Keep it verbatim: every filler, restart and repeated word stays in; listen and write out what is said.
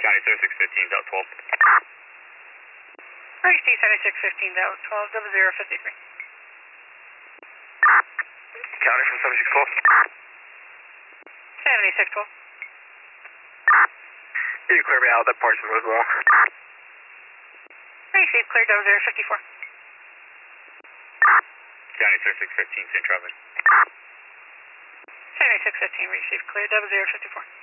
County seventy-six fifteen, dot twelve. Receive seventy-six fifteen, dot twelve, double zero fifty-three. County from seventy-six twelve. seventy-six twelve. You can clear me out, that portion as well. Receive clear, double zero fifty-four. County seventy-six fifteen, Saint Travis. seventy-six fifteen, receive clear, double zero fifty-four.